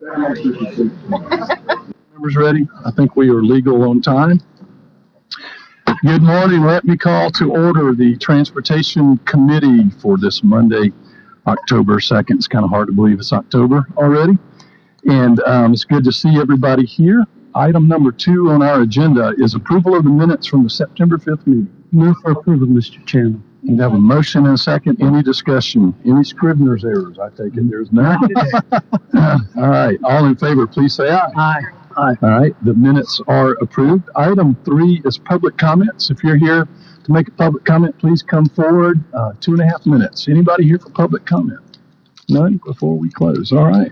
Members ready? I think we are legal on time. Good morning. Let me call to order the Transportation Committee for this Monday, October 2nd. It's kind of hard to believe it's October already. And it's good to see everybody here. Item number 2 on our agenda is approval of the minutes from the September 5th meeting. Move for approval, Mr. Chairman. We have a motion and a second. Any discussion? Any Scrivener's errors? I take it there's none. All right. All in favor, please say aye. Aye. Aye. All right. The minutes are approved. Item 3 is public comments. If you're here to make a public comment, please come forward. 2.5 minutes. Anybody here for public comment? None before we close. All right.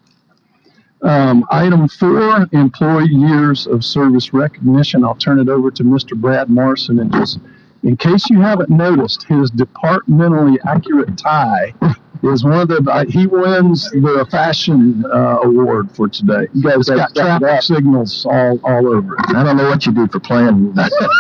Item 4, employee years of service recognition. I'll turn it over to Mr. Brad Morrison. And just in case you haven't noticed, his departmentally accurate tie is one of the, he wins the fashion award for today. You guys got traffic signals all over it. I don't know what you do for planning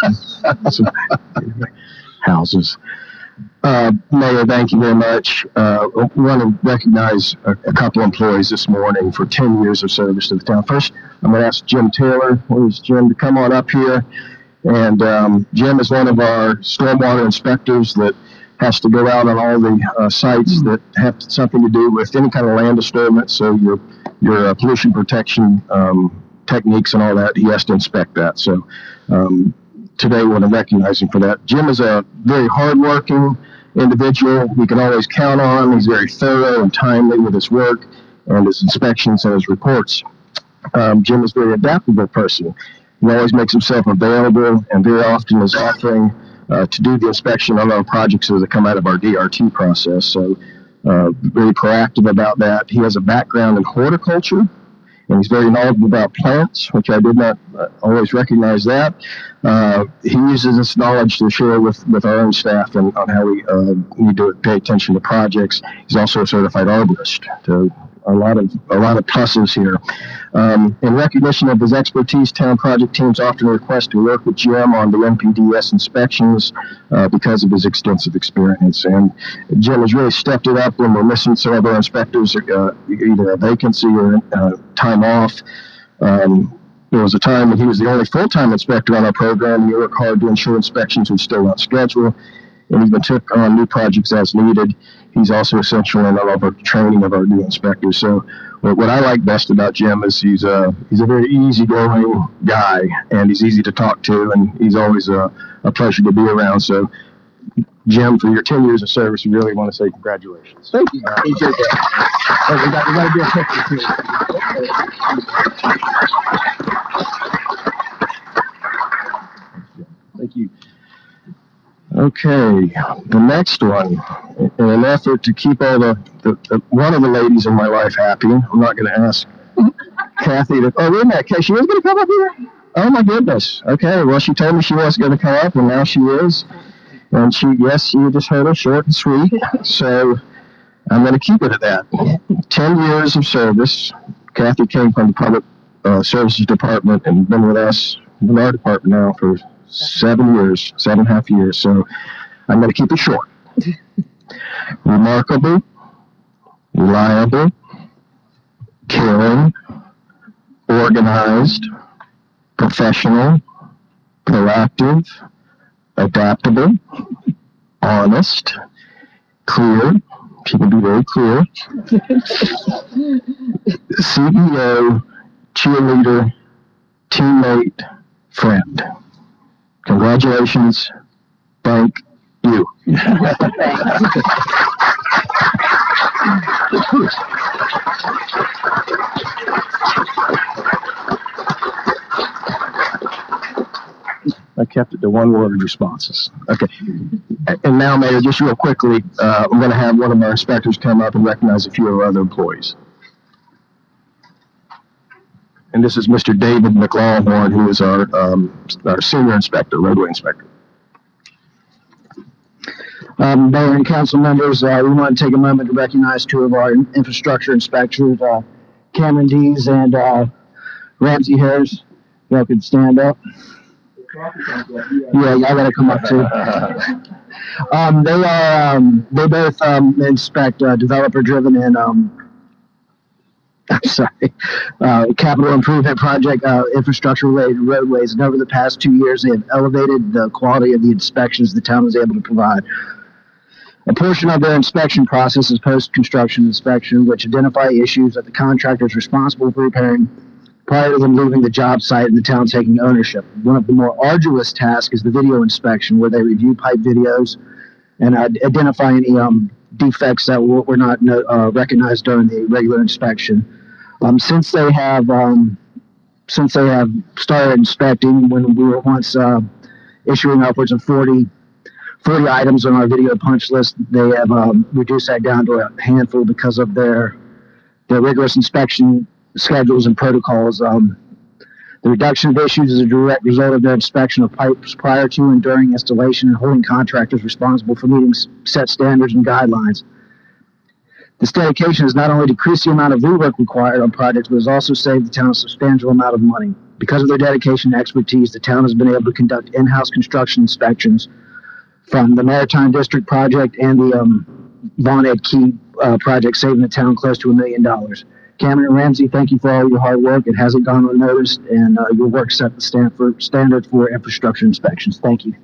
houses. Mayor, thank you very much. I want to recognize a couple employees this morning for 10 years of service to the town. First, I'm going to ask Jim Taylor, where's Jim, to come on up here. And Jim is one of our stormwater inspectors that has to go out on all the sites that have something to do with any kind of land disturbance. So your pollution protection techniques and all that, he has to inspect that. So today, we want to recognize him for that. Jim is a very hardworking individual we can always count on. He's very thorough and timely with his work and his inspections and his reports. Jim is a very adaptable person. He always makes himself available and very often is offering to do the inspection on our projects that come out of our DRT process. So very proactive about that. He has a background in horticulture, and he's very knowledgeable about plants, which I did not always recognize that. He uses this knowledge to share with our own staff on how we need to pay attention to projects. He's also a certified arborist. So a lot of pluses here. In recognition of his expertise, town project teams often request to work with Jim on the NPDES inspections because of his extensive experience. And Jim has really stepped it up when we're missing some of our inspectors, either a vacancy or time off. There was a time when he was the only full-time inspector on our program, and he worked hard to ensure inspections were still on schedule, and even took on new projects as needed. He's also essential in all of our training of our new inspectors. So what I like best about Jim is he's a very easygoing guy, and he's easy to talk to, and he's always a pleasure to be around. So Jim, for your 10 years of service, we really want to say congratulations. Thank you. Appreciate that. We got to do a picture too. Thank you. Okay, the next one, in an effort to keep all the one of the ladies in my life happy, I'm not going to ask Kathy to, oh, wait a minute, she is going to come up here? Oh my goodness. Okay, well, she told me she was going to come up, and now she is. And yes, you just heard her, short and sweet. So I'm going to keep it at that. 10 years of service. Kathy came from the Public Services Department and been with us in our department now for 7.5 years. So I'm going to keep it short. Remarkable, reliable, caring, organized, professional, proactive, adaptable, honest, clear. She can be very clear. CEO, cheerleader, teammate, friend. Congratulations. Thank you. I kept it to one-word responses. Okay. And now, Mayor, just real quickly, I'm going to have one of our inspectors come up and recognize a few of our other employees. And this is Mr. David McLawhorn, who is our senior inspector, roadway inspector. Mayor and council members, we want to take a moment to recognize two of our infrastructure inspectors, Cameron Dees and Ramsey Harris. Y'all could stand up. Yeah, y'all gotta come up too. They both inspect developer-driven and I'm sorry, capital improvement project, infrastructure-related roadways. And over the past 2 years, they have elevated the quality of the inspections the town was able to provide. A portion of their inspection process is post-construction inspection, which identify issues that the contractor is responsible for repairing prior to them leaving the job site and the town taking ownership. One of the more arduous tasks is the video inspection, where they review pipe videos and identify any defects that were not recognized during the regular inspection. Since they have started inspecting, when we were once issuing upwards of 40 items on our video punch list, they have reduced that down to a handful because of their rigorous inspection schedules and protocols. The reduction of issues is a direct result of their inspection of pipes prior to and during installation and holding contractors responsible for meeting set standards and guidelines. This dedication has not only decreased the amount of rework required on projects, but has also saved the town a substantial amount of money. Because of their dedication and expertise, the town has been able to conduct in-house construction inspections from the Maritime District project and the Von Ed Key project, saving the town close to $1 million. Cameron and Ramsey, thank you for all your hard work. It hasn't gone unnoticed, and your work set the standard for infrastructure inspections. Thank you.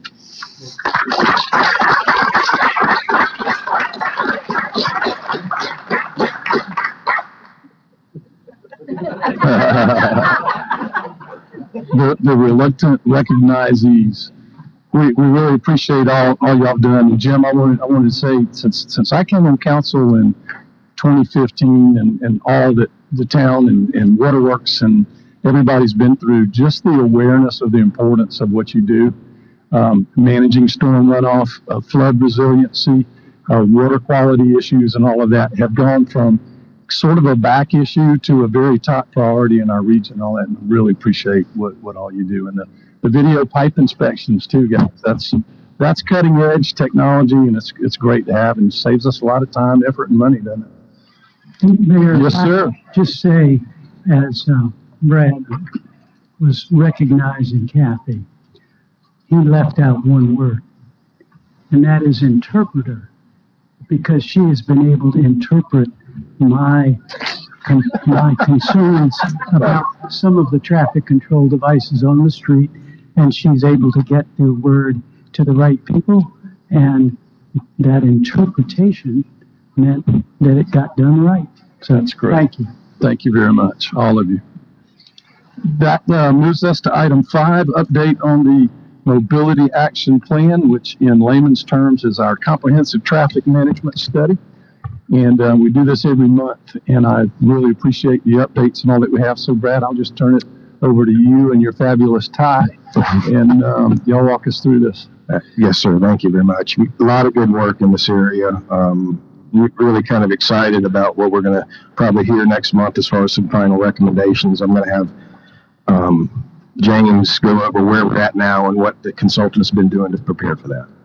The reluctant recognizees. We really appreciate all y'all done. And Jim, I wanted to say, since I came on council in 2015 and all that the town and waterworks and everybody's been through, just the awareness of the importance of what you do, managing storm runoff, flood resiliency, water quality issues, and all of that have gone from sort of a back issue to a very top priority in our region and all that. And really appreciate what all you do. And the video pipe inspections too, guys. That's cutting edge technology, and it's great to have, and saves us a lot of time, effort, and money, doesn't it? Mayor, Yes, sir. Just say, as Brad was recognizing Kathy, he left out one word, and that is interpreter, because she has been able to interpret my concerns about some of the traffic control devices on the street, and she's able to get the word to the right people, and that interpretation meant that it got done right. So That's great. Thank you. Thank you very much, all of you. That moves us to item 5, update on the Mobility Action Plan, which in layman's terms is our comprehensive traffic management study. And we do this every month, and I really appreciate the updates and all that we have. So, Brad, I'll just turn it over to you and your fabulous tie, and y'all walk us through this. Yes, sir. Thank you very much. A lot of good work in this area. We're really kind of excited about what we're going to probably hear next month as far as some final recommendations. I'm going to have James go over where we're at now and what the consultant's been doing to prepare for that.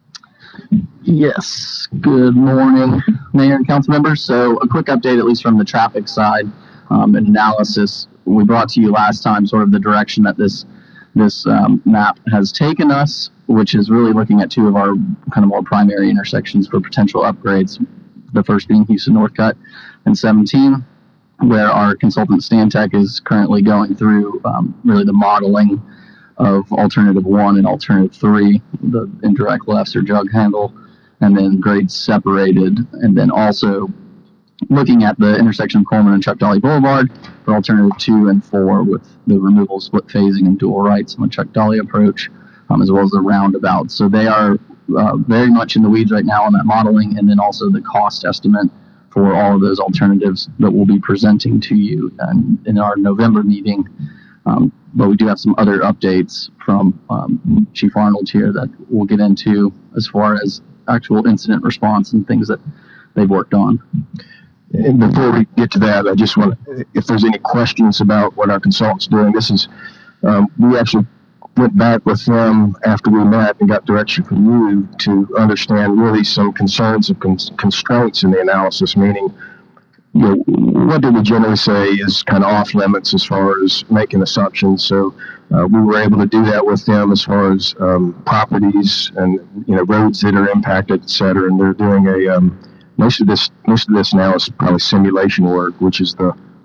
Yes, good morning, Mayor and council members. So a quick update, at least from the traffic side, and analysis. We brought to you last time sort of the direction that this map has taken us, which is really looking at 2 of our kind of more primary intersections for potential upgrades. The first being Houston Northcutt and 17, where our consultant Stantec is currently going through really the modeling of alternative 1 and alternative 3, the indirect lefts or jug handle, and then grades separated, and then also looking at the intersection of Coleman and Chuck Dolly Boulevard for alternative 2 and 4 with the removal of split phasing and dual rights on the Chuck Dolly approach, as well as the roundabout. So they are very much in the weeds right now on that modeling, and then also the cost estimate for all of those alternatives that we'll be presenting to you in our November meeting. But we do have some other updates from Chief Arnold here that we'll get into as far as actual incident response and things that they've worked on. And before we get to that, I just want, if there's any questions about what our consultant's doing, this is, we actually went back with them after we met and got direction from you to understand really some concerns of constraints in the analysis, meaning, you know, what do we generally say is kind of off limits as far as making assumptions. So we were able to do that with them as far as properties and, you know, roads that are impacted, et cetera. And they're doing a most of this now is probably simulation work, which is the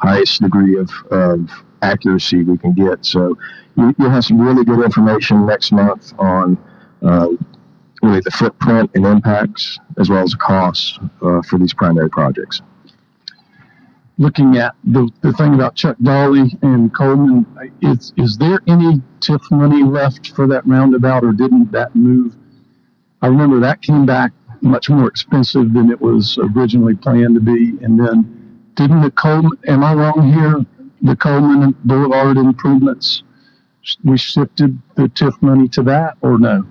highest degree of accuracy we can get. So you'll have some really good information next month on really the footprint and impacts, as well as the costs for these primary projects. Looking at the thing about Chuck Darley and Coleman, is there any TIF money left for that roundabout, or didn't that move? I remember that came back much more expensive than it was originally planned to be. And then didn't the Coleman, am I wrong here? The Coleman Boulevard improvements, we shifted the TIF money to that, or no?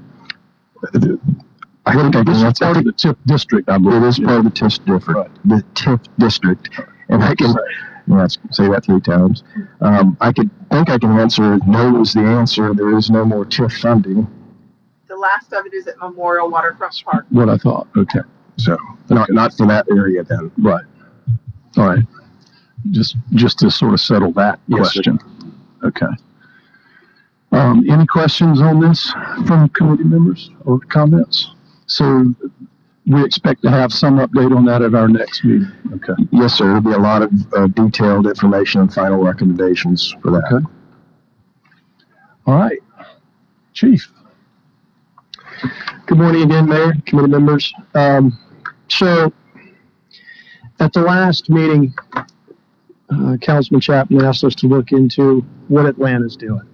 I think This is part of the TIF district, I believe. It is part of the TIF district. Right. The TIF district, and I can say that 3 times. I think I can answer no is the answer. There is no more TIF funding. The last of it is at Memorial Waterfront Park. What I thought. Okay. So not for that area then. Right. All right. Just to sort of settle that Yes, question. Okay. Any questions on this from committee members or comments? So we expect to have some update on that at our next meeting. Okay. Yes, sir. There'll be a lot of detailed information and final recommendations for that. Okay. All right. Chief. Good morning again, Mayor, committee members. So at the last meeting, Councilman Chapman asked us to look into what Atlanta's doing.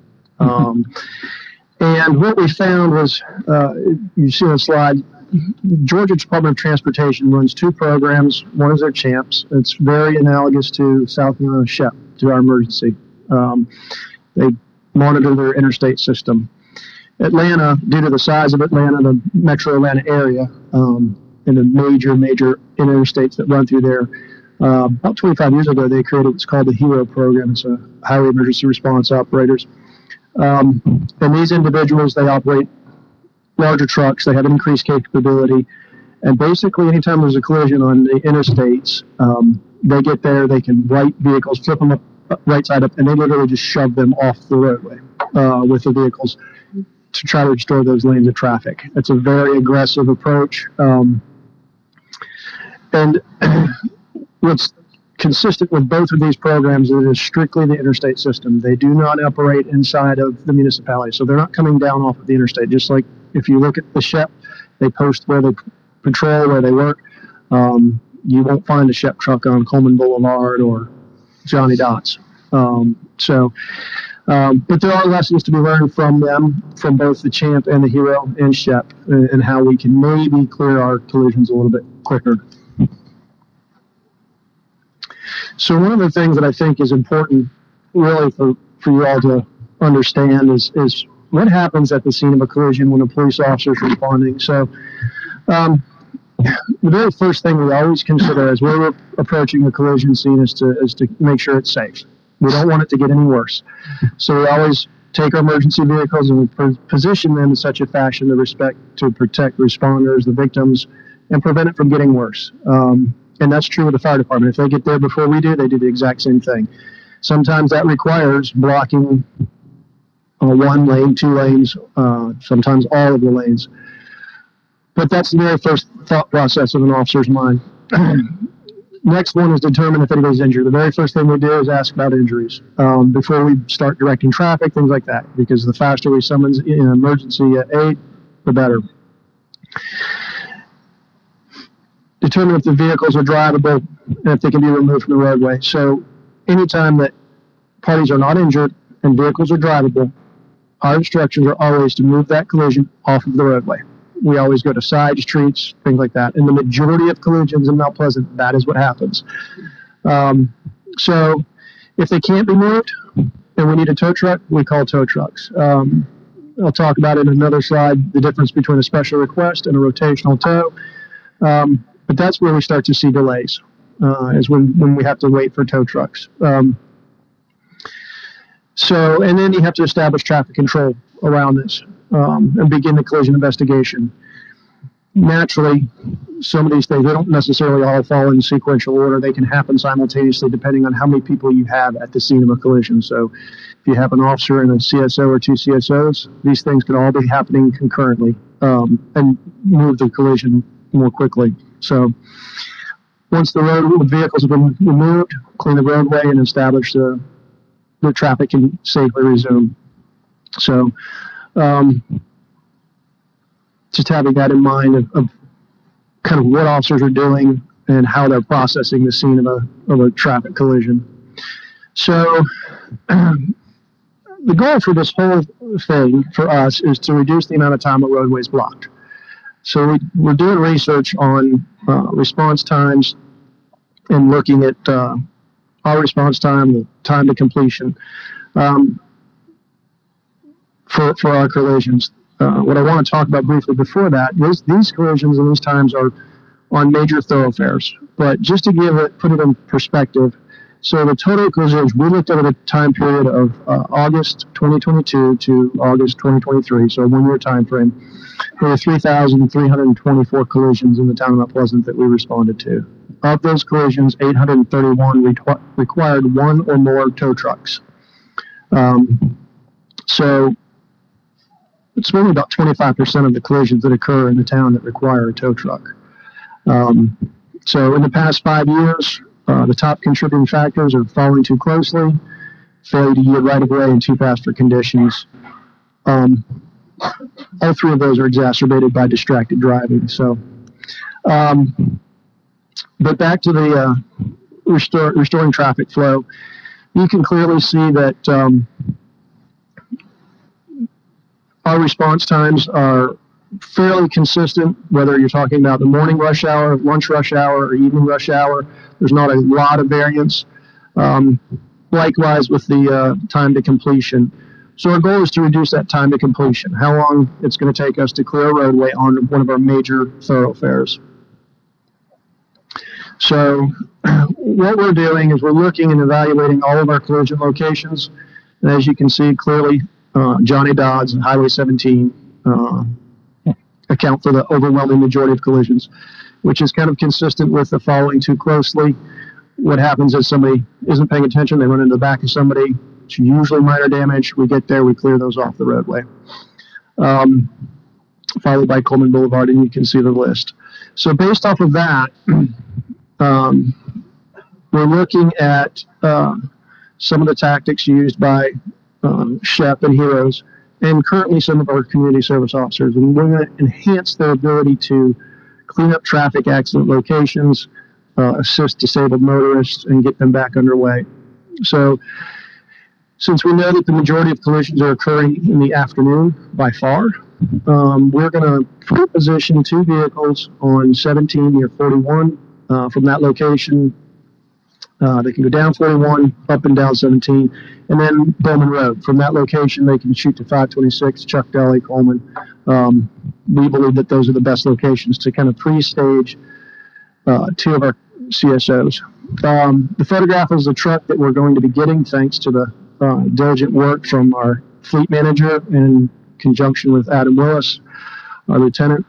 And what we found was, you see on the slide, Georgia Department of Transportation runs 2 programs. One is their CHAMPS. It's very analogous to South Carolina SHEP, to our emergency. They monitor their interstate system. Atlanta, due to the size of Atlanta, the metro Atlanta area, and the major interstates that run through there, about 25 years ago, they created what's called the HERO program. It's a Highway Emergency Response Operators. And these individuals, they operate larger trucks. They have an increased capability. And basically, anytime there's a collision on the interstates, they get there, they can right vehicles, flip them up, right side up, and they literally just shove them off the roadway with the vehicles to try to restore those lanes of traffic. It's a very aggressive approach. And what's consistent with both of these programs is it is strictly the interstate system. They do not operate inside of the municipality. So they're not coming down off of the interstate. Just like if you look at the SHEP, they post where they patrol, where they work. You won't find a SHEP truck on Coleman Boulevard or Johnny Dots. But there are lessons to be learned from them, from both the CHAMP and the HERO and SHEP, and how we can maybe clear our collisions a little bit quicker. So one of the things that I think is important really for you all to understand is what happens at the scene of a collision when a police officer is responding. So the very first thing we always consider as we're approaching a collision scene is to make sure it's safe. We don't want it to get any worse. So we always take our emergency vehicles and we position them in such a fashion to protect responders, the victims, and prevent it from getting worse. And that's true with the fire department. If they get there before we do, they do the exact same thing. Sometimes that requires blocking 1 lane, 2 lanes, sometimes all of the lanes. But that's the very first thought process of an officer's mind. Next one is determine if anybody's injured. The very first thing we do is ask about injuries before we start directing traffic, things like that, because the faster we summons an emergency aid, the better. Determine if the vehicles are drivable and if they can be removed from the roadway. So anytime that parties are not injured and vehicles are drivable, our instructions are always to move that collision off of the roadway. We always go to side streets, things like that. In the majority of collisions in Mount Pleasant, that is what happens. So if they can't be moved and we need a tow truck, we call tow trucks. I'll talk about in another slide the difference between a special request and a rotational tow. But that's where we start to see delays, is when we have to wait for tow trucks. And then you have to establish traffic control around this and begin the collision investigation. Naturally, some of these things, they don't necessarily all fall in sequential order. They can happen simultaneously depending on how many people you have at the scene of a collision. So if you have an officer and a CSO or 2 CSOs, these things can all be happening concurrently and move the collision more quickly. So once the road vehicles have been removed, clean the roadway and establish the traffic can safely resume. So, just having that in mind of kind of what officers are doing and how they're processing the scene of a traffic collision. So, the goal for this whole thing for us is to reduce the amount of time a roadway is blocked. So we're doing research on response times and looking at our response time, the time to completion for our collisions. What I want to talk about briefly before that, these collisions and these times are on major thoroughfares. But just to put it in perspective, so the total collisions, we looked at a time period of August 2022 to August 2023, so a 1 year time frame. There were 3,324 collisions in the town of Mount Pleasant that we responded to. Of those collisions, 831 required one or more tow trucks. So it's really about 25% of the collisions that occur in the town that require a tow truck. So in the past 5 years, the top contributing factors are following too closely, failure to yield right of way, and too fast for conditions. All three of those are exacerbated by distracted driving. So, but back to the restoring traffic flow, you can clearly see that our response times are fairly consistent, whether you're talking about the morning rush hour, lunch rush hour, or evening rush hour. There's not a lot of variance. Likewise with the time to completion. So our goal is to reduce that time to completion, how long it's going to take us to clear a roadway on one of our major thoroughfares. So what we're doing is we're looking and evaluating all of our collision locations. And as you can see clearly, Johnny Dodds and Highway 17 account for the overwhelming majority of collisions, which is kind of consistent with the following too closely. What happens is somebody isn't paying attention, they run into the back of somebody. It's usually minor damage. We get there, we clear those off the roadway. Followed by Coleman Boulevard, and you can see the list. So based off of that, we're looking at some of the tactics used by SHEP and HEROES, and currently some of our community service officers. And we're going to enhance their ability to clean up traffic accident locations, assist disabled motorists, and get them back underway. So since we know that the majority of collisions are occurring in the afternoon by far, we're going to position 2 vehicles on 17 near 41 from that location. They can go down 41, up and down 17, and then Bowman Road. From that location, they can shoot to 526, Chuck Daly, Coleman. We believe that those are the best locations to kind of pre-stage 2 of our CSOs. The photograph is the truck that we're going to be getting thanks to the diligent work from our fleet manager in conjunction with Adam Willis, our lieutenant.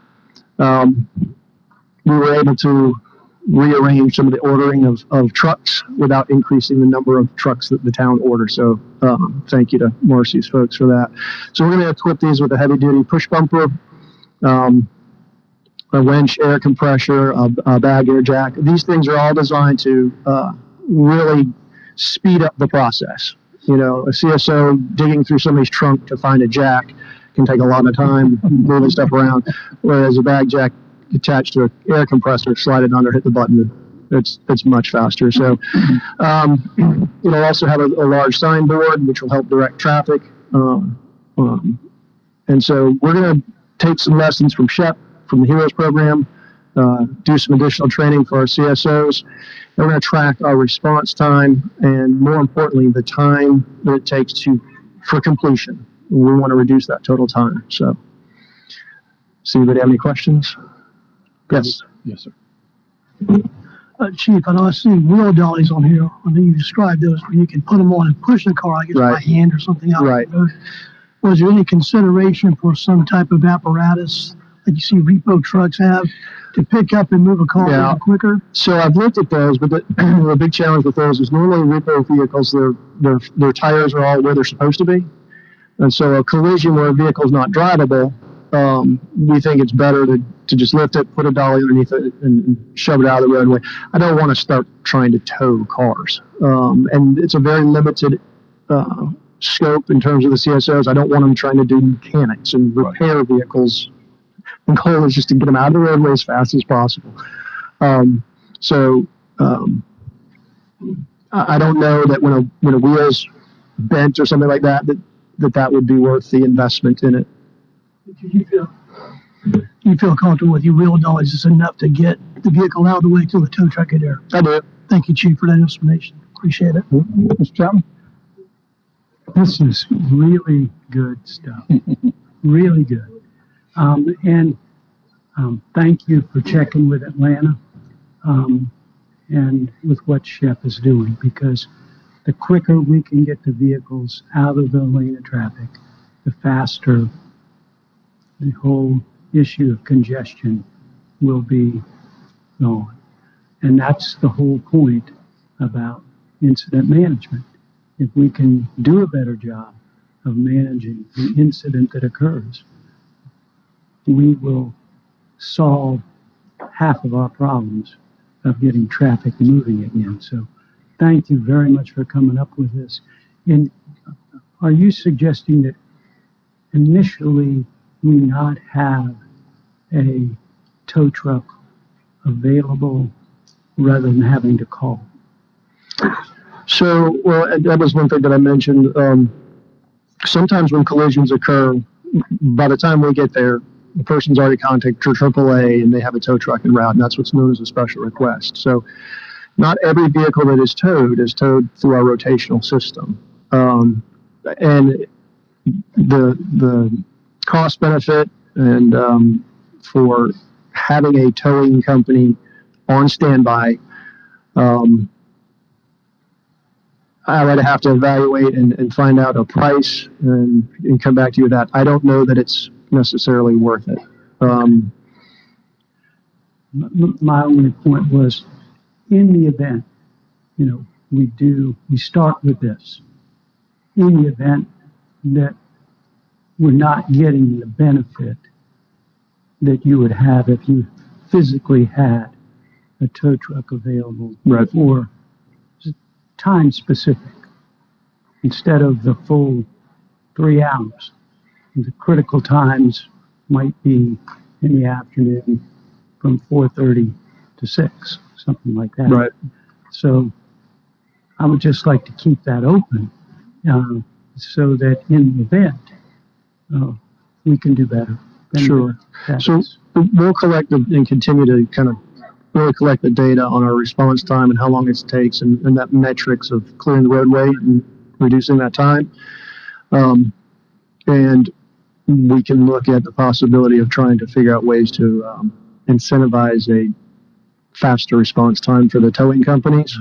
We were able to rearrange some of the ordering of trucks without increasing the number of trucks that the town ordered. So thank you to Morrissey's folks for that. So we're going to equip these with a heavy-duty push bumper, a winch, air compressor, a bag air jack. These things are all designed to really speed up the process. You know, a CSO digging through somebody's trunk to find a jack can take a lot of time moving stuff around, whereas a bag jack attached to an air compressor, slide it under, hit the button, it's much faster. So it'll also have a large signboard which will help direct traffic. And so we're going to take some lessons from SHEP, from the HEROES program, do some additional training for our CSOs. And we're going to track our response time and, more importantly, the time that it takes for completion. We want to reduce that total time. So, does anybody have any questions? Yes. Yes, sir. Chief, I know I see wheel dollies on here. I think you described those where you can put them on and push the car, I guess, by hand or something else. Right. Was there any consideration for some type of apparatus that you see repo trucks have to pick up and move a car a little quicker? So I've looked at those, but the big challenge with those is normally repo vehicles, their tires are all where they're supposed to be. And so a collision where a vehicle is not drivable, we think it's better to just lift it, put a dolly underneath it, and shove it out of the roadway. I don't want to start trying to tow cars. And it's a very limited scope in terms of the CSOs. I don't want them trying to do mechanics and repair vehicles. The goal is just to get them out of the roadway as fast as possible. I don't know that when a wheel's bent or something like that, that would be worth the investment in it. You feel comfortable with your wheel dollies is enough to get the vehicle out of the way till the tow truck get there? I do. Thank you, Chief, for that explanation. Appreciate it. Mr. Chapman? This is really good stuff. Really good. Thank you for checking with Atlanta and with what Shep is doing, because the quicker we can get the vehicles out of the lane of traffic, the faster the whole issue of congestion will be gone. And that's the whole point about incident management. If we can do a better job of managing the incident that occurs, we will solve half of our problems of getting traffic moving again. So thank you very much for coming up with this. And are you suggesting that initially we not have a tow truck available rather than having to call? So, well, that was one thing that I mentioned. Sometimes when collisions occur, by the time we get there, the person's already contacted AAA and they have a tow truck en route, and that's what's known as a special request. So not every vehicle that is towed through our rotational system. And the cost benefit and for having a towing company on standby, I would have to evaluate and find out a price and come back to you with that. I don't know that it's necessarily worth it. My only point was, in the event, we start with this. In the event that we're not getting the benefit that you would have if you physically had a tow truck available for time specific, instead of the full 3 hours. The critical times might be in the afternoon from 4:30 to 6, something like that. Right. So I would just like to keep that open so that in the event we can do better. Sure. So we'll collect and continue to kind of really collect the data on our response time and how long it takes and that metrics of clearing the roadway and reducing that time. And we can look at the possibility of trying to figure out ways to incentivize a faster response time for the towing companies.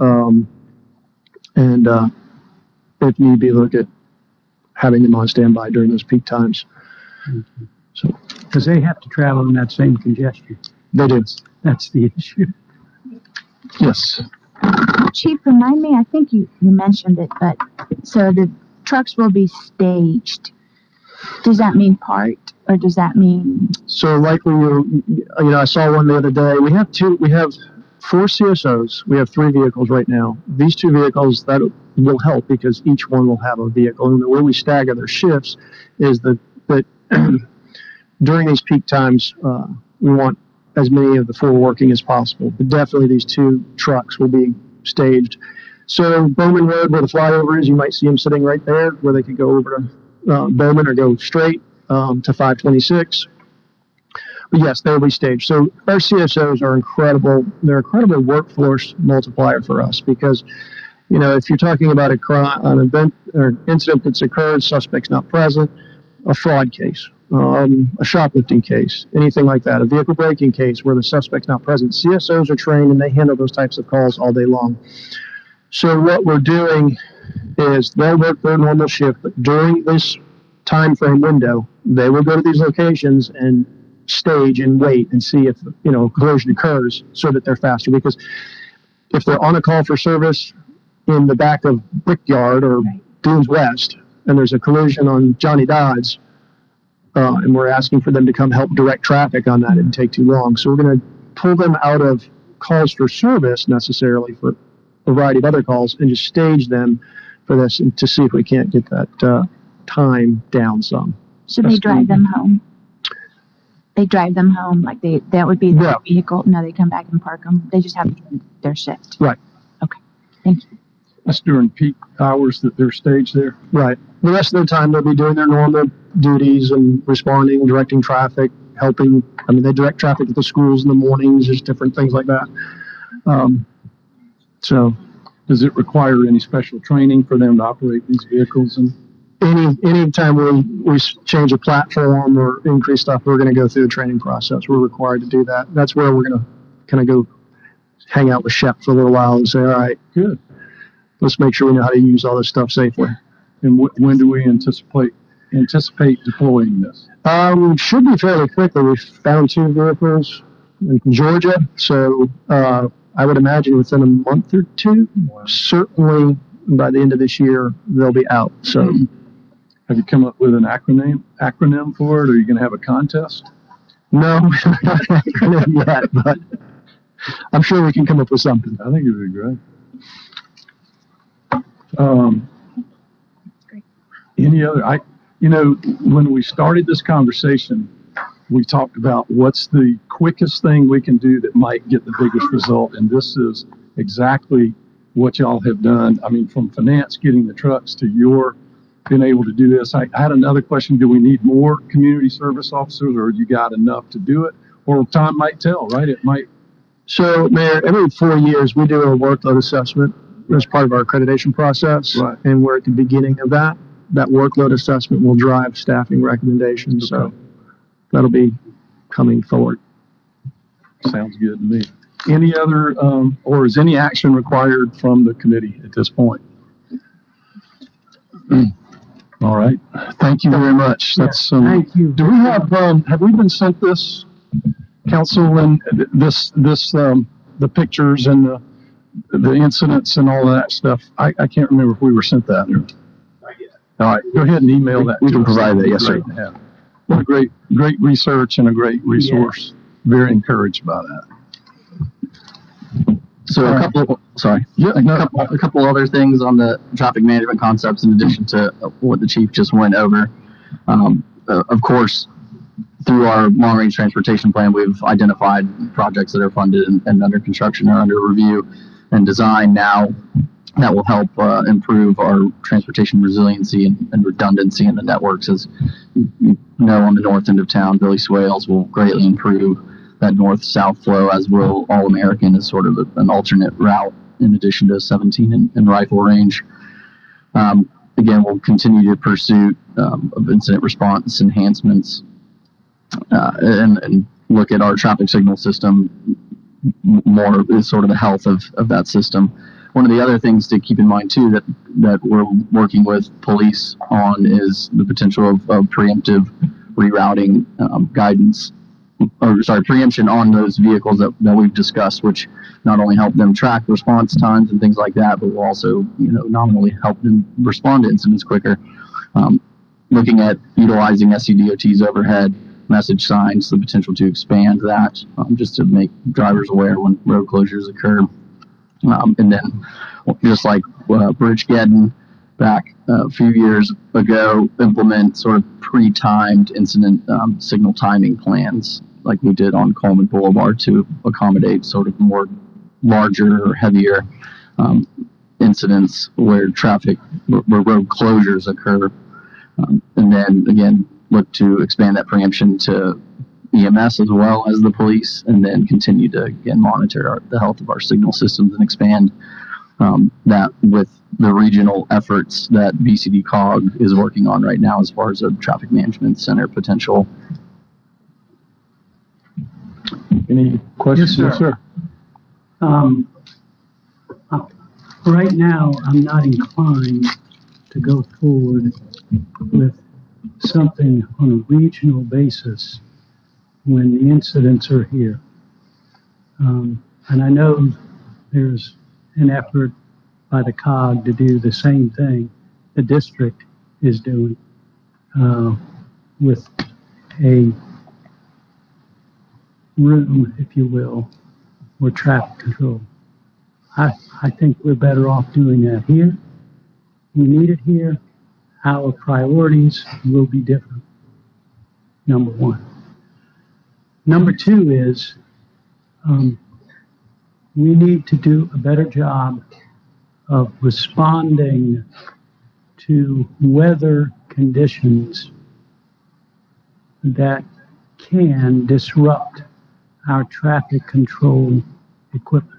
And if need be, look at having them on standby during those peak times. So, because they have to travel in that same congestion. They do. That's the issue. Yes. Chief, remind me, I think you mentioned it, but so the trucks will be staged. Does that mean parked, or does that mean? So likely, I saw one the other day. We have 4 CSOs. We have 3 vehicles right now. These 2 vehicles, that will help because each one will have a vehicle. And the way we stagger their shifts is that during these peak times, we want as many of the 4 working as possible. But definitely these 2 trucks will be staged. So Bowman Road, where the flyover is, you might see them sitting right there, where they could go over to Bowman or go straight to 526. But yes, they'll be staged. So our CSOs are incredible. They're an incredible workforce multiplier for us because, if you're talking about a crime, an event or incident that's occurred, suspect's not present, a fraud case, a shoplifting case, anything like that, a vehicle breaking case where the suspect's not present. CSOs are trained and they handle those types of calls all day long. So what we're doing is they'll work their normal shift, but during this time frame window, they will go to these locations and stage and wait and see if a collision occurs so that they're faster. Because if they're on a call for service in the back of Brickyard or Dunes West and there's a collision on Johnny Dodds, and we're asking for them to come help direct traffic on that. It didn't take too long. So we're going to pull them out of calls for service necessarily for a variety of other calls and just stage them for this and to see if we can't get that time down some. Should they drive them home? They drive them home, like that would be their vehicle. No, they come back and park them. They just have their shift. Right. Okay. Thank you. That's during peak hours that they're staged there. Right. The rest of the time they'll be doing their normal duties and responding, directing traffic, helping. I mean, they direct traffic at the schools in the mornings, just different things like that. So, does it require any special training for them to operate these vehicles? And any time we change a platform or increase stuff, we're going to go through a training process. We're required to do that. That's where we're going to kind of go hang out with Shep for a little while and say, all right, good. Let's make sure we know how to use all this stuff safely. And when do we anticipate deploying this? Should be fairly quickly. We found 2 vehicles in Georgia, so I would imagine within a month or 2. Wow. Certainly by the end of this year they'll be out. So, have you come up with an acronym for it? Or are you going to have a contest? No, not an acronym yet, but I'm sure we can come up with something. I think it would be great. Any other? When we started this conversation, we talked about what's the quickest thing we can do that might get the biggest result, and this is exactly what y'all have done. I mean, from finance getting the trucks to your being able to do this. I had another question: do we need more community service officers, or you got enough to do it? Or time might tell, right? It might. So, Mayor, every 4 years we do a workload assessment as part of our accreditation process, right. And we're at the beginning of that. That workload assessment will drive staffing recommendations, okay. So that'll be coming forward. Sounds good to me. Any other, or is any action required from the committee at this point? All right. Thank you very much. That's thank you. Do we have we been sent this, council, and the pictures and the incidents and all of that stuff? I can't remember if we were sent that. All right, go ahead and email that. We can provide that, yes, sir. What a great research and a great resource. Yeah. Very encouraged by that. So a couple other things on the traffic management concepts in addition to what the chief just went over. Of course, through our long-range transportation plan, we've identified projects that are funded and under construction or under review and design now that will help improve our transportation resiliency and redundancy in the networks. As you know, on the north end of town, Billy Swales will greatly improve that north-south flow, as will All-American as sort of an alternate route in addition to 17 and Rifle Range. Again, we'll continue to pursue of incident response enhancements and look at our traffic signal system more as sort of the health of that system. One of the other things to keep in mind too that we're working with police on is the potential of preemptive rerouting guidance, preemption on those vehicles that we've discussed, which not only help them track response times and things like that, but will also nominally help them respond to incidents quicker. Looking at utilizing SCDOT's overhead message signs, the potential to expand that just to make drivers aware when road closures occur. And then, just like Bridgegeddon back a few years ago, implement sort of pre-timed incident signal timing plans like we did on Coleman Boulevard to accommodate sort of more larger or heavier incidents where road closures occur. And then, again, look to expand that preemption to EMS as well as the police, and then continue to again monitor the health of our signal systems and expand that with the regional efforts that BCD COG is working on right now as far as a traffic management center potential. Any questions? Yes, sir. Right now, I'm not inclined to go forward with something on a regional basis when the incidents are here. And I know there's an effort by the COG to do the same thing the district is doing with a room, if you will, for traffic control. I think we're better off doing that here. We need it here. Our priorities will be different, number one. Number two is we need to do a better job of responding to weather conditions that can disrupt our traffic control equipment.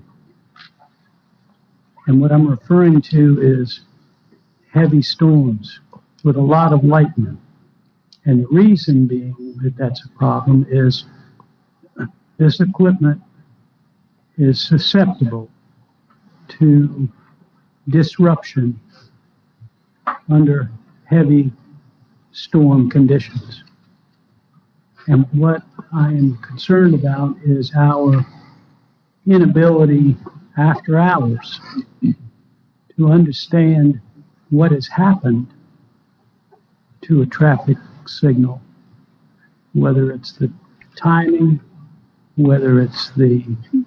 And what I'm referring to is heavy storms with a lot of lightning. And the reason being that that's a problem is this equipment is susceptible to disruption under heavy storm conditions. And what I am concerned about is our inability after hours to understand what has happened to a traffic signal, whether it's the timing, whether it's the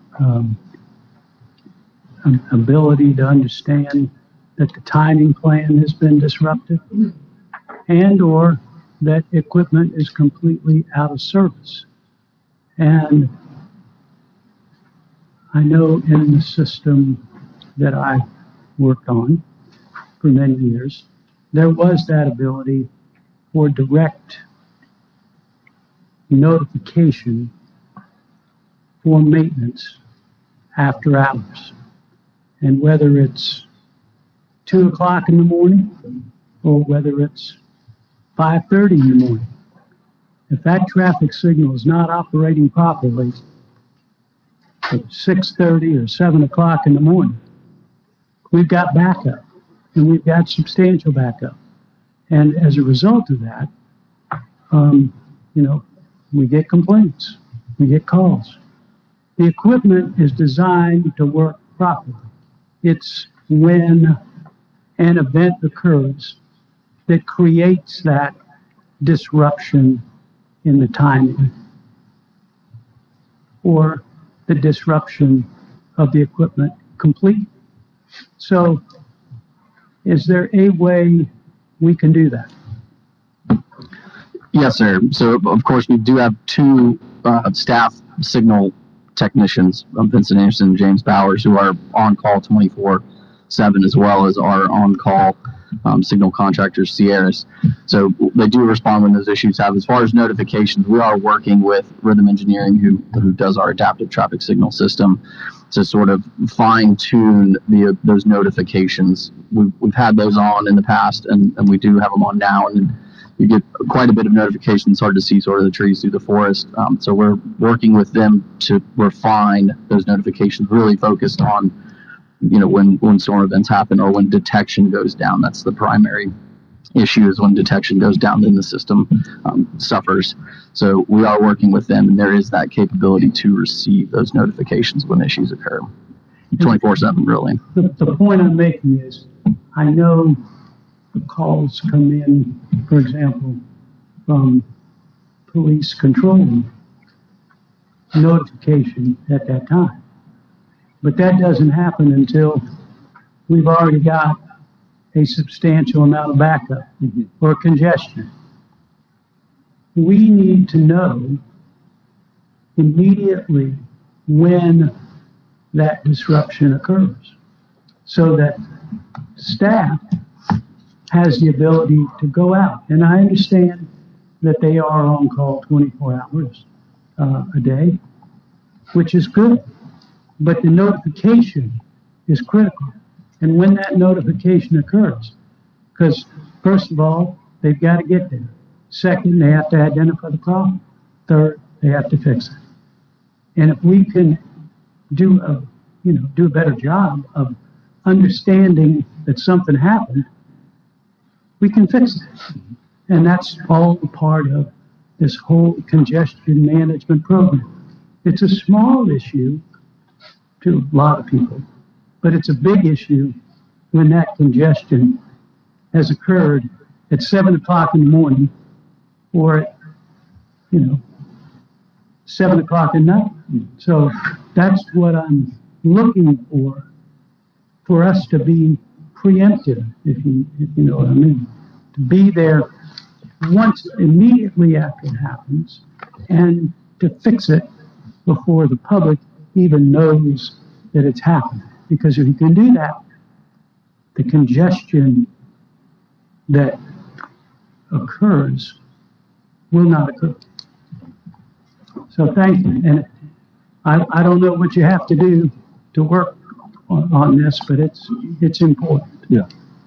ability to understand that the timing plan has been disrupted, and or that equipment is completely out of service. And I know in the system that I worked on for many years, there was that ability for direct notification for maintenance after hours. And whether it's 2 o'clock in the morning or whether it's 5:30 in the morning, if that traffic signal is not operating properly at 6:30 or 7 o'clock in the morning, we've got backup, and we've got substantial backup. And as a result of that, we get complaints, we get calls. The equipment is designed to work properly. It's when an event occurs that creates that disruption in the timing or the disruption of the equipment complete. So is there a way we can do that? Yes, sir. So, of course, we do have two staff signal technicians, Vincent Anderson and James Bowers, who are on call 24/7, as well as our on-call signal contractor, Sierras. So they do respond when those issues have. As far as notifications, we are working with Rhythm Engineering, who does our adaptive traffic signal system, to sort of fine-tune those notifications. We've had those on in the past, and we do have them on now, and you get quite a bit of notifications. It's hard to see sort of the trees through the forest. So we're working with them to refine those notifications, really focused on, when storm events happen or when detection goes down. That's the primary issue, is when detection goes down, then the system suffers. So we are working with them, and there is that capability to receive those notifications when issues occur. 24/7, really. The point I'm making is, I know the calls come in, for example, from police control room, notification at that time. But that doesn't happen until we've already got a substantial amount of backup or congestion. We need to know immediately when that disruption occurs so that staff has the ability to go out. And I understand that they are on call 24 hours a day, which is good. But the notification is critical. And when that notification occurs, because first of all, they've got to get there. Second, they have to identify the problem. Third, they have to fix it. And if we can do a better job of understanding that something happened, we can fix it. And that's all part of this whole congestion management program. It's a small issue to a lot of people, but it's a big issue when that congestion has occurred at 7 o'clock in the morning or at 7 o'clock at night. So that's what I'm looking for us to be preemptive, if you know what I mean. To be there once, immediately after it happens, and to fix it before the public even knows that it's happened. Because if you can do that, the congestion that occurs will not occur. So thank you. And I don't know what you have to do to work on this, but it's important. Yeah.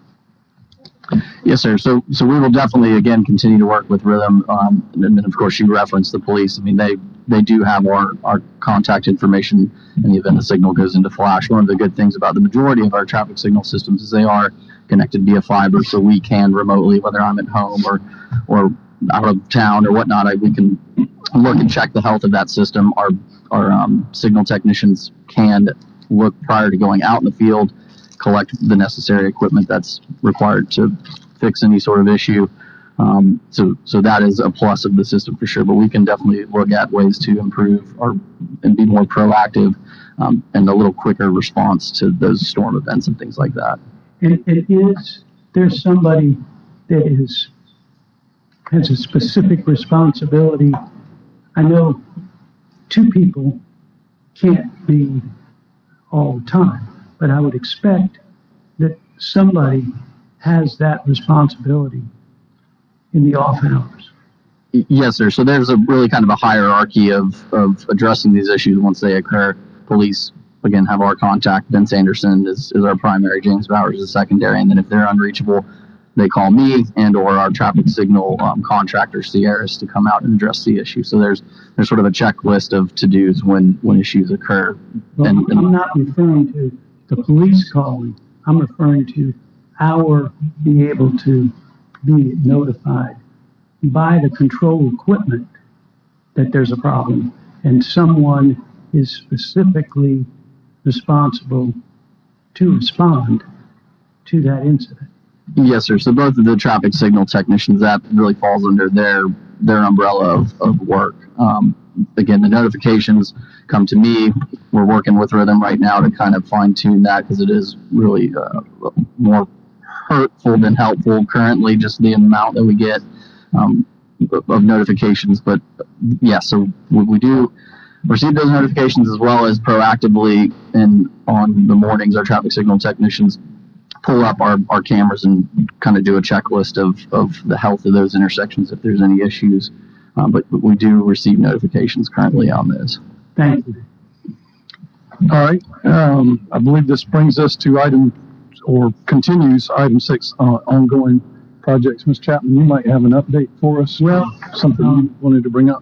Yes, sir. So we will definitely, again, continue to work with Rhythm. And then, of course, you referenced the police. I mean, they do have our contact information in the event the signal goes into flash. One of the good things about the majority of our traffic signal systems is they are connected via fiber, so we can remotely, whether I'm at home or out of town or whatnot, we can look and check the health of that system. Our signal technicians can look prior to going out in the field, collect the necessary equipment that's required to fix any sort of issue. So that is a plus of the system for sure, but we can definitely look at ways to improve and be more proactive and a little quicker response to those storm events and things like that. And there's somebody that has a specific responsibility. I know 2 people can't be all the time, but I would expect that somebody has that responsibility in the off hours. Yes, sir. So there's a really kind of a hierarchy of addressing these issues once they occur. Police, again, have our contact. Vince Anderson is our primary. James Bowers is secondary. And then if they're unreachable, they call me and or our traffic signal contractor, Sierras, to come out and address the issue. So there's sort of a checklist of to-dos when issues occur. Well, I'm not referring to the police calling. I'm referring to our being able to be notified by the control equipment that there's a problem and someone is specifically responsible to respond to that incident. Yes, sir. So both of the traffic signal technicians, that really falls under their umbrella of work. Again, the notifications come to me. We're working with Rhythm right now to kind of fine tune that because it is really more hurtful than helpful currently, just the amount that we get of notifications. But yeah, so we do receive those notifications as well as proactively, and on the mornings, our traffic signal technicians pull up our cameras and kind of do a checklist of the health of those intersections if there's any issues. But we do receive notifications currently on this. Thank you. All right. I believe this brings us to continues item 6, ongoing projects. Ms. Chapman, you might have an update for us. Well, something you wanted to bring up.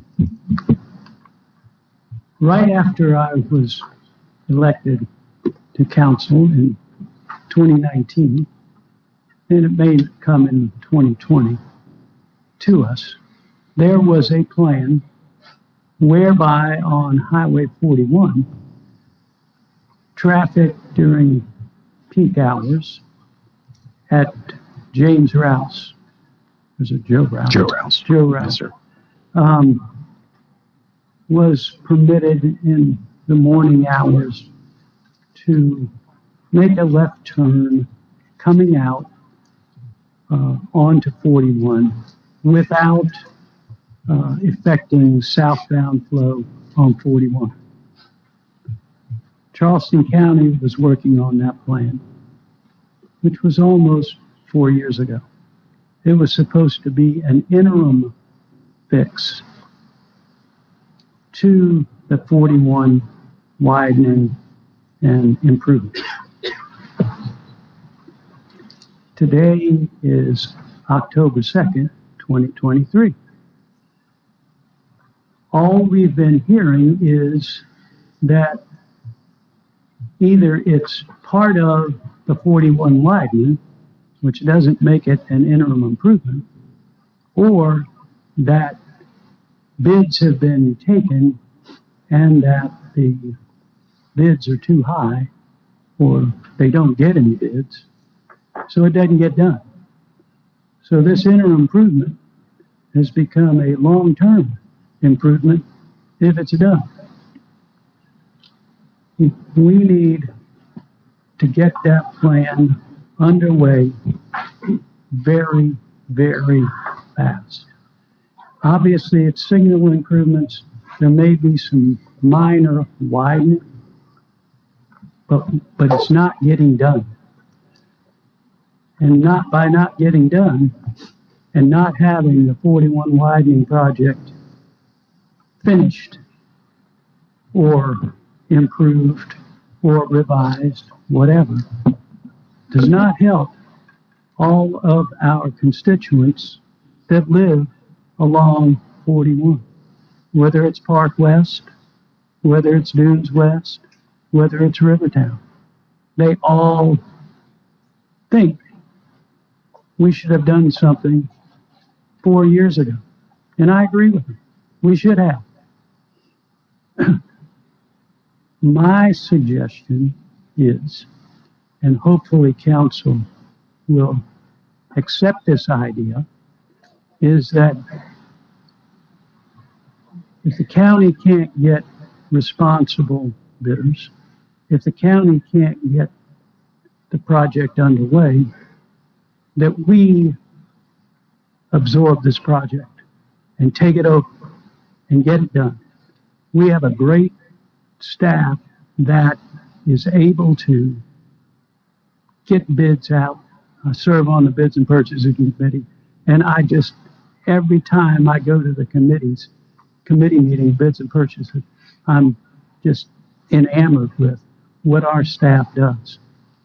Right after I was elected to council in 2019, and it may come in 2020 to us, there was a plan whereby on Highway 41, traffic during peak hours at James Rouse, was it Joe Rouse? Joe Rouse. Joe Rouse. Yes, sir. Was permitted in the morning hours to make a left turn coming out onto 41 without affecting southbound flow on 41. Charleston County was working on that plan, which was almost 4 years ago. It was supposed to be an interim fix to the 41 widening and improvement. Today is October 2nd, 2023. All we've been hearing is that either it's part of the 41 widening, which doesn't make it an interim improvement, or that bids have been taken and that the bids are too high, or they don't get any bids, so it doesn't get done. So this interim improvement has become a long-term improvement if it's done. We need to get that plan underway very, very fast. Obviously, it's signal improvements. There may be some minor widening, but it's not getting done. And by not getting done and not having the 41 widening project finished or improved or revised, whatever, does not help all of our constituents that live along 41, whether it's Park West, whether it's Dunes West, whether it's Rivertown. They all think we should have done something 4 years ago. And I agree with them. We should have. My suggestion is, and hopefully council will accept this idea, is that if the county can't get responsible bidders, if the county can't get the project underway, that we absorb this project and take it over and get it done. We have a great staff that is able to get bids out. I serve on the Bids and Purchasing Committee, and every time I go to the committee meeting, Bids and Purchasing, I'm just enamored with what our staff does.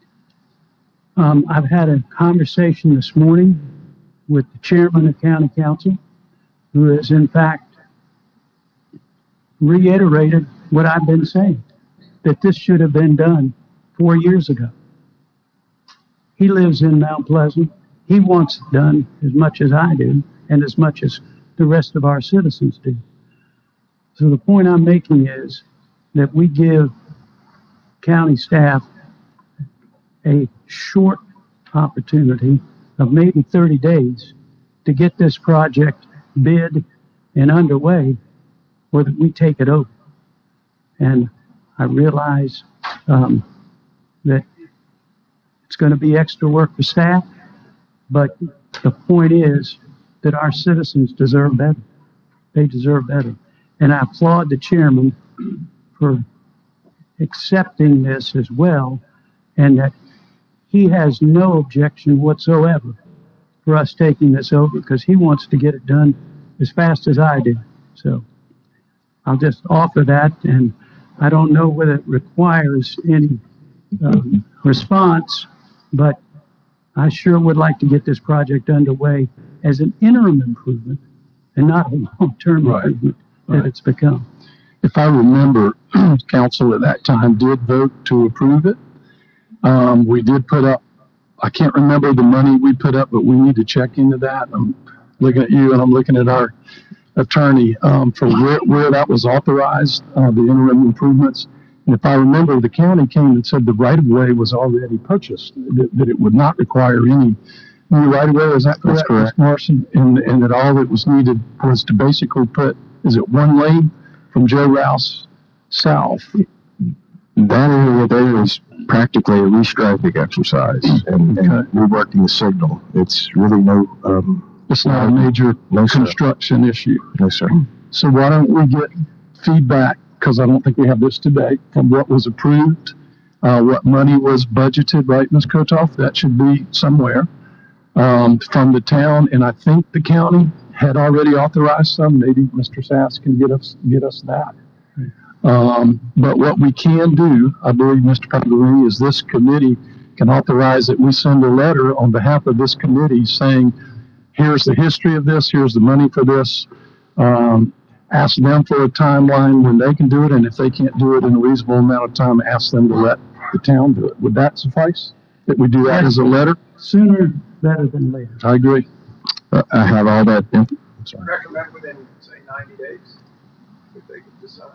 I've had a conversation this morning with the chairman of county council, who has in fact reiterated what I've been saying, that this should have been done 4 years ago. He lives in Mount Pleasant. He wants it done as much as I do and as much as the rest of our citizens do. So the point I'm making is that we give county staff a short opportunity of maybe 30 days to get this project bid and underway, or that we take it over. And I realize that it's going to be extra work for staff, but the point is that our citizens deserve better. They deserve better. And I applaud the chairman for accepting this as well, and that he has no objection whatsoever for us taking this over, because he wants to get it done as fast as I do. So I'll just offer that, and I don't know whether it requires any response, but I sure would like to get this project underway as an interim improvement and not a long-term improvement that it's become. If I remember, council at that time did vote to approve it. We did put up, I can't remember the money we put up, but we need to check into that. I'm looking at you and I'm looking at our attorney for where that was authorized, the interim improvements. And if I remember, the county came and said the right-of-way was already purchased, that it would not require any new right-of-way. Is that correct, Ms. Morrison? And that all that was needed was to basically put, is it one lane from Joe Rouse south? That area there is practically a restriping exercise and reworking the signal. It's really it's not a major construction issue. No, sir. So why don't we get feedback, because I don't think we have this today, from what was approved, what money was budgeted, right, Ms. Kotoff? That should be somewhere from the town, and I think the county had already authorized some. Maybe Mr. Sass can get us that. But what we can do, I believe, Mr. Pagliarini, is this committee can authorize that we send a letter on behalf of this committee saying, here's the history of this, here's the money for this. Ask them for a timeline when they can do it, and if they can't do it in a reasonable amount of time, ask them to let the town do it. Would that suffice? That we do that as a letter? Sooner better than later. I agree. I have all that. Recommend within, say, 90 days, if they could decide.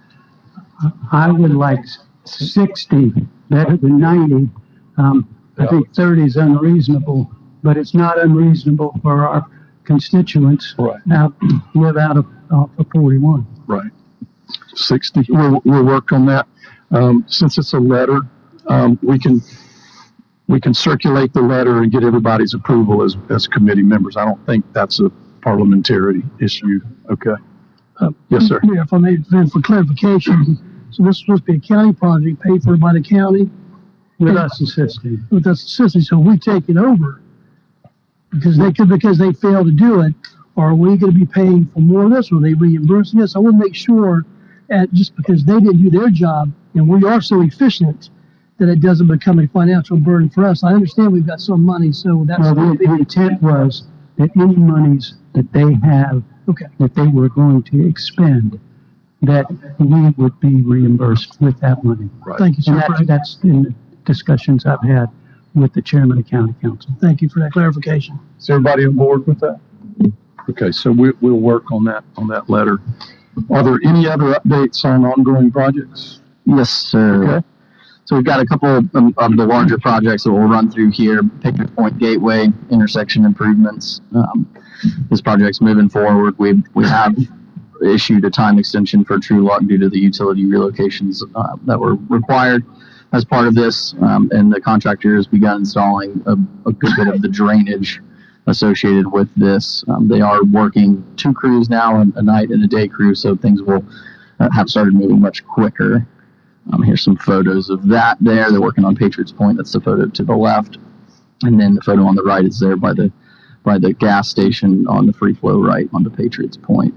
I would like 60 better than 90. I think 30 is unreasonable, but it's not unreasonable for our constituents Right. live out of 41. Right. 60, we'll work on that. Since it's a letter, we can circulate the letter and get everybody's approval as committee members. I don't think that's a parliamentary issue. Okay. Yes, sir. Yeah, if I may, then for clarification, so this is supposed to be a county project paid for by the county With us assisting. with us assisting, so we take it over because they failed to do it. Are we going to be paying for more of this, or are they reimbursing us? I want to make sure just because they didn't do their job and we are so efficient that it doesn't become a financial burden for us. I understand we've got some money, so that's. Well, the intent was that any monies that they have, that they were going to expend, that we would be reimbursed with that money. Right. Thank you, sir. And that's in the discussions I've had with the chairman of county council. Thank you for that clarification. Is everybody on board with that? Okay, so we'll work on that letter. Are there any other updates on ongoing projects? Yes, sir. Okay. So we've got a couple of the larger projects that we'll run through here. Picnic Point Gateway intersection improvements. This project's moving forward. We have issued a time extension for True Lock due to the utility relocations that were required as part of this, and the contractor has begun installing a good bit of the drainage associated with this. They are working 2 crews now, a night and a day crew, so things will have started moving much quicker. Here's some photos of that there. They're working on Patriots Point. That's the photo to the left. And then the photo on the right is there by the gas station on the free flow right onto Patriots Point.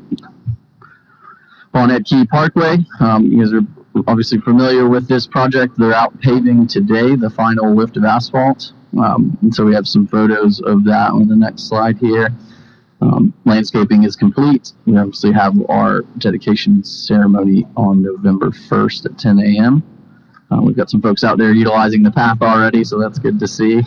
Bonnet Key Parkway, you guys are obviously familiar with this project. They're out paving today, the final lift of asphalt. And so we have some photos of that on the next slide here. Landscaping is complete. We obviously have our dedication ceremony on November 1st at 10 a.m. We've got some folks out there utilizing the path already, so that's good to see.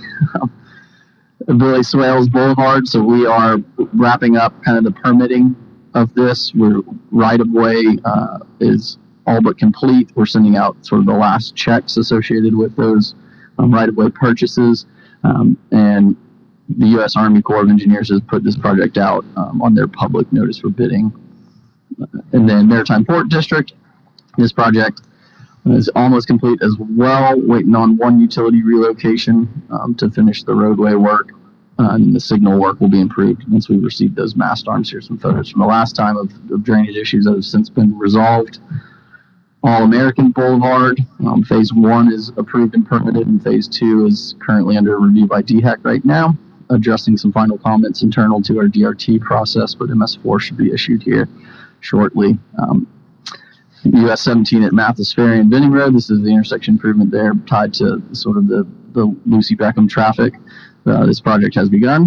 Billy Swales Boulevard, so we are wrapping up kind of the permitting of this. Right-of-way is all but complete. We're sending out sort of the last checks associated with those right-of-way purchases. And the U.S. Army Corps of Engineers has put this project out on their public notice for bidding. And then Maritime Port District, this project is almost complete as well, waiting on one utility relocation to finish the roadway work. And the signal work will be improved once we receive those mast arms. Here's some photos from the last time of drainage issues that have since been resolved. All American Boulevard, phase 1 is approved and permitted, and phase 2 is currently under review by DHEC right now, adjusting some final comments internal to our DRT process, but MS4 should be issued here shortly. US 17 at Mathis Ferry and Benning Road, this is the intersection improvement there tied to sort of the Lucy Beckham traffic. This project has begun.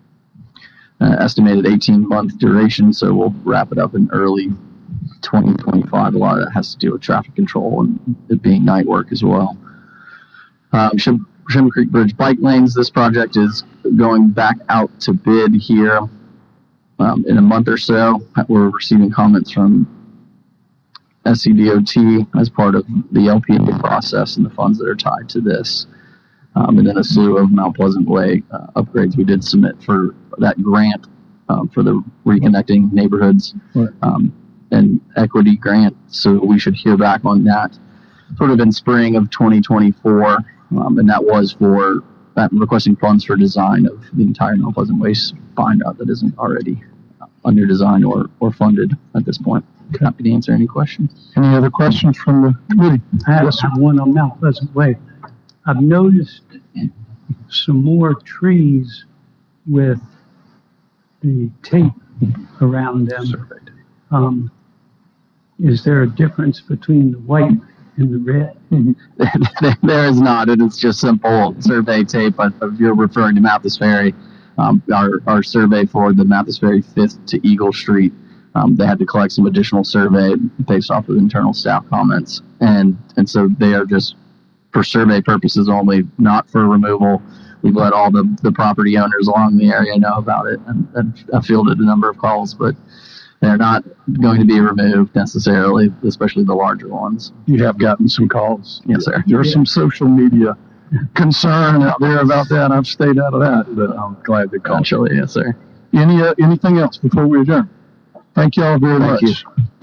Estimated 18-month duration, so we'll wrap it up in early 2025. A lot of that has to do with traffic control and it being night work as well. Sherman Creek Bridge bike lanes, this project is going back out to bid here in a month or so. We're receiving comments from SCDOT as part of the LPA process and the funds that are tied to this. And then a slew of Mount Pleasant Way upgrades we did submit for that grant for the reconnecting neighborhoods and equity grant. So we should hear back on that sort of in spring of 2024. And that was for requesting funds for design of the entire Mount Pleasant Way spine route that isn't already under design or funded at this point. Happy to answer any questions. Any other questions from the committee? I have one on Mount Pleasant Way. I've noticed some more trees with the tape around them. Is there a difference between the white and the red? There is not. It is just simple survey tape. But if you're referring to Mathis Ferry, our survey for the Mathis Ferry 5th to Eagle Street, they had to collect some additional survey based off of internal staff comments. And so they are just for survey purposes only, not for removal. We've let all the property owners along the area know about it and I've fielded a number of calls, but they're not going to be removed necessarily, especially the larger ones. You have gotten some calls. Yes, sir. There's some social media concern out there about that. I've stayed out of that, but I'm glad they called. Actually, yes, sir. Anything else before we adjourn? Thank y'all very Thank much. you.